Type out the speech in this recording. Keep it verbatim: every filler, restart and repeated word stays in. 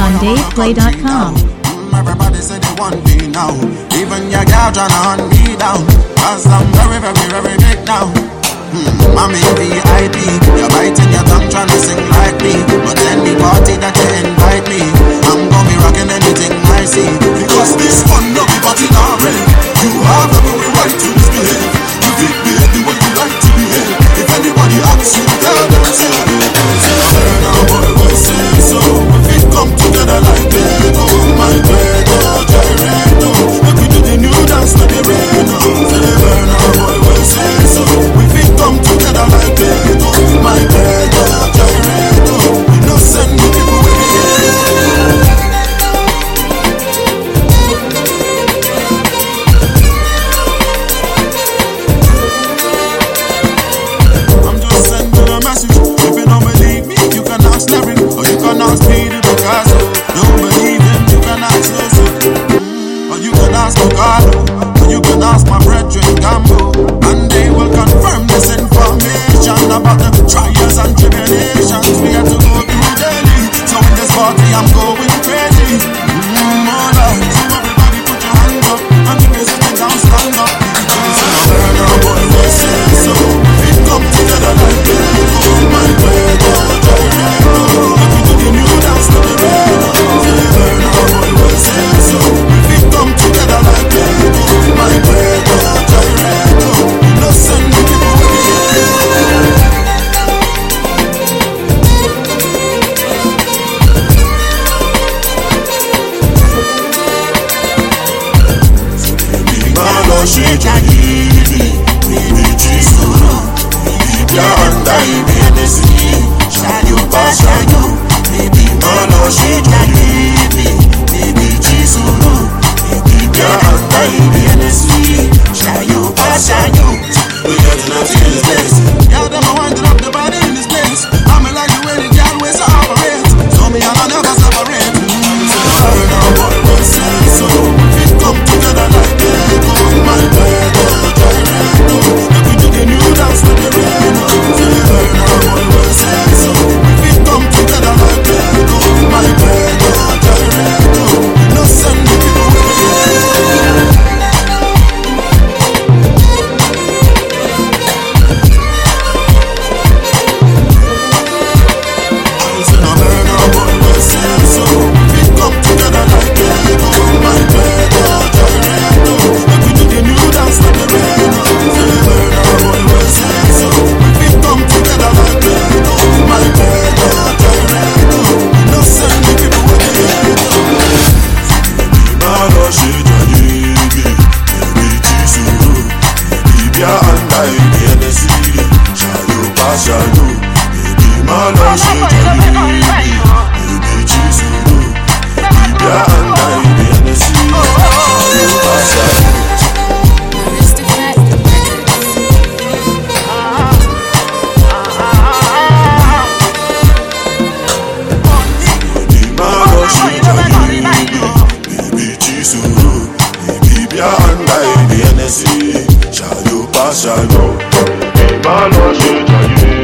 on dave play dot com. Everybody say they want me now. Even your girl tryna hunt me down. Cause I'm very, very, very big now. Hmm, mommy V I P, you're biting your tongue tryna sing like me. But any party that you invite me, I'm gonna be rocking anything I see. Because this one no be party already. You have every right to misbehave. You fit behave the way you like to behave. If anybody asks you, tell them so. Now boy will say so. If we come together like that, oh my God, oh Gyredo. Make we do the new dance like the rain. Now boy will say so. If we come together like that, oh my God, oh Gyredo. We no send the people with I'm just sending a message. If you don't believe me, you can ask Larry, or you can ask Peter Picasso. Don't believe him, you can ask Joseph, or you can ask Ricardo, or you can ask my brethren Gambo, and they will confirm this information about the trials and tribulations we have to go through daily. So in this party, I'm going crazy. Mm, more love. So everybody put your hands up, and if you're sitting down, stand up. Burn our boy, we say so. We come together like that. Oh my God, oh Gyredo. Let me do the new dance to the rain. Burn our boy, we say so. We come together like that. Oh my God, oh Gyredo. We no send the people away. She jahili, baby jisuru, baby anda ibenesi, shayo ba shayo, baby mano she jahili, baby jisuru, baby anda ibenesi, shayo ba shayo. We got nothing in this place. Y'all them a winding up the body in this place. I'm a like the way the girl ways operate. So me and I never separate. Burn our boy will say so. We come together like that. Oh my God, oh Gyredo. Let me do the new dance with the rain. Burn our boy will say so. We come together like that. Oh my God, oh Gyredo. No send the people away. Shayo, Shayo, Shayo, Shayo,